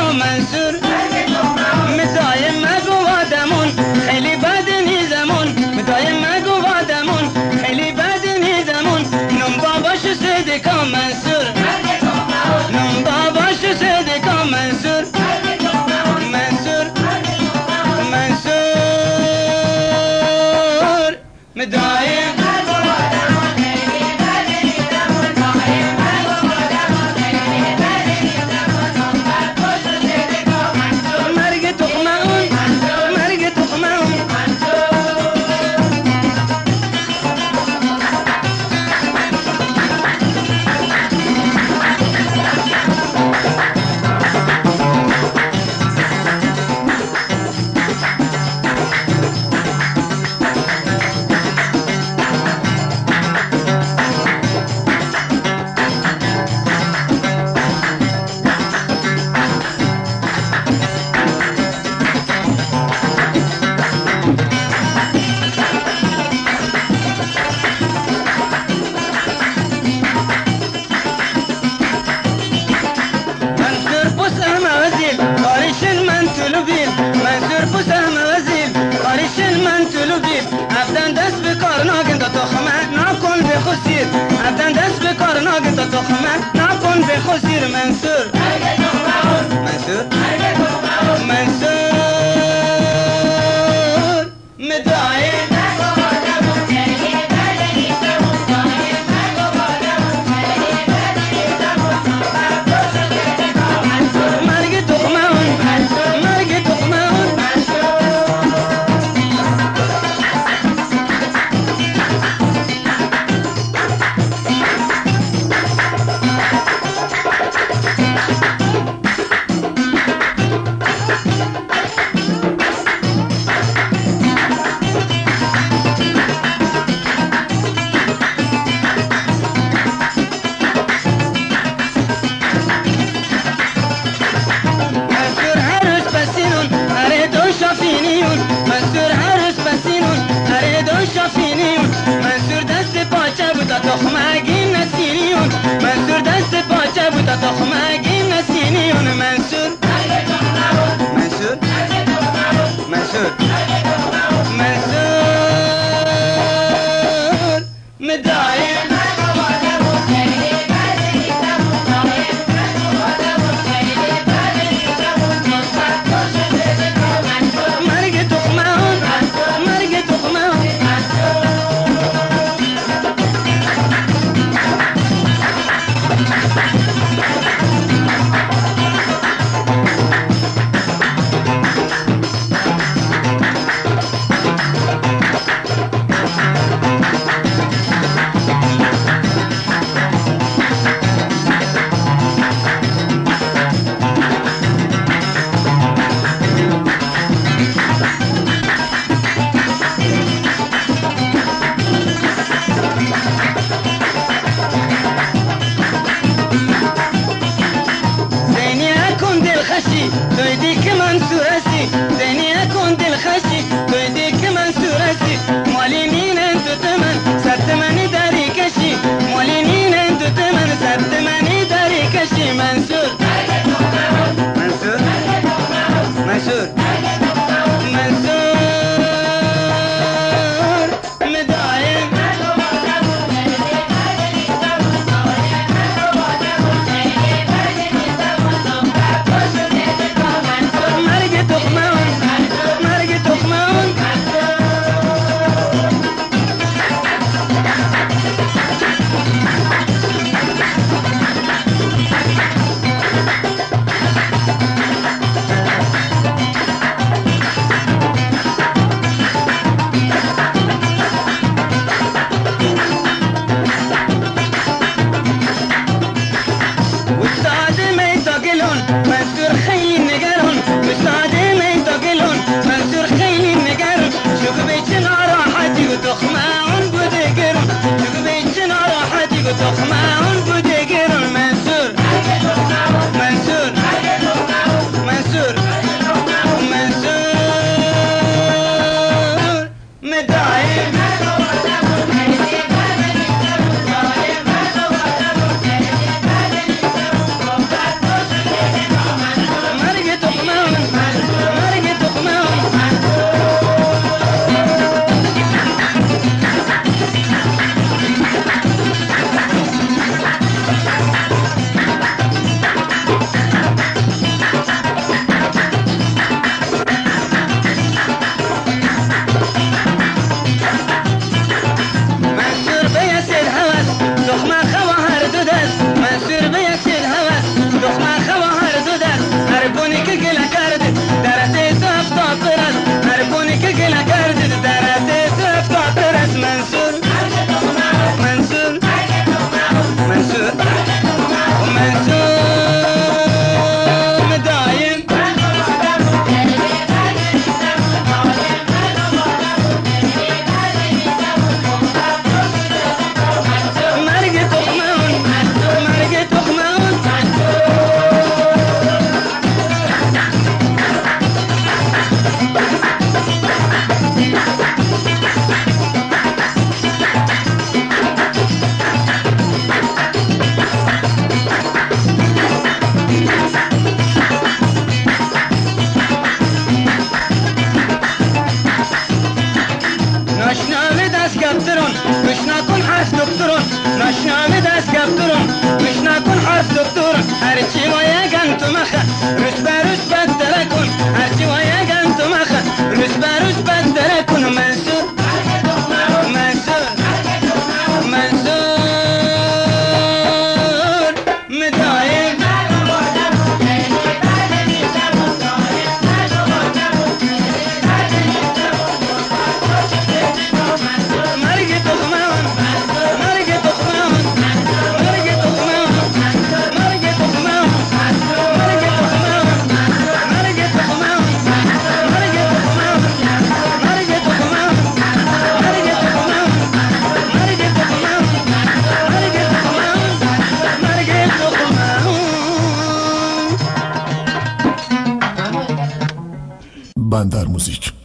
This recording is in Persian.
منصور مدایم مگو وادمون خیلی بد نیزمون مدایم مگو وادمون خیلی بد نیزمون نم باباش صدقا منصور نم باباش صدقا منصور منصور منصور مدایم منصور بوسهم وزیل آریشن من طلو بیل افتن دست به کار ناگن تا تخمه نکن به خسیر افتن دست به کار ناگن تا تخمه نکن به خسیر منصور منصور منصور مدعی منصور هرس بسینون هره دو شافینیون منصور دست پاچه بودا تخمگی نسینیون منصور دست پاچه بودا تخمگی نسینیون منصور منصور منصور منصور مدعی توی دیک منصور هستی زنی اکن دل خشی توی دیک منصور هستی مالی نینن تو تمن ست منی داری کشی مالی نینن تو تمن ست منی داری کشی منصور منصور منصور منصور مدایم دست دکترون نشنامه دست کفترون گوش نکن حرف دکترون هرچی و یگن تو مخه روز بروز بدتره کن هرچی و یگن تو مخه روز بروز بدتره کن منصور منصور منصور مدایم بندر موزیک